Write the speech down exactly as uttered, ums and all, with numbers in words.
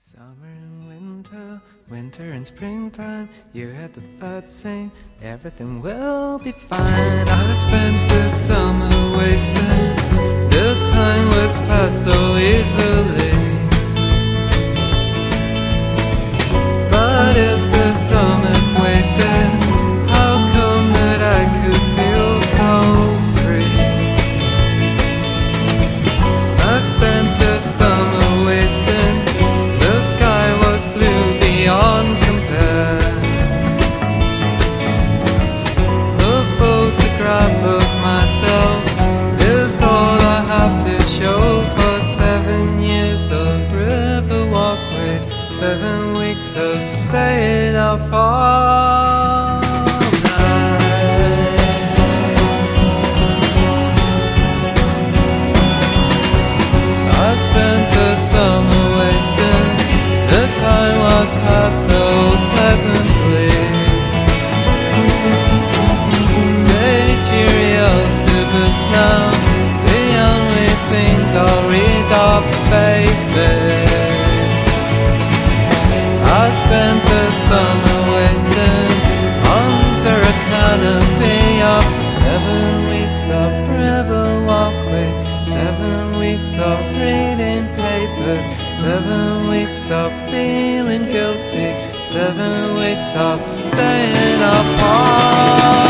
Summer and winter, winter and springtime, you heard the birds sing, everything will be fine. I spent the summer wasting, the time was passed so easily. But if the summer's wasted, how come that I could feel so free? I spent the summer wasting, the sky was blue beyond compare. A photograph of myself is all I have to show for seven years of river walkways, seven weeks of staying up all night. I spent the summer wasting, the time was passed so pleasantly. Say cheerio to books now, the only things I'll read are faces. I spent the summer wasting under a canopy of seven weeks of river walkways, seven weeks of reading papers, seven weeks of feeling guilty, seven weeks of staying apart.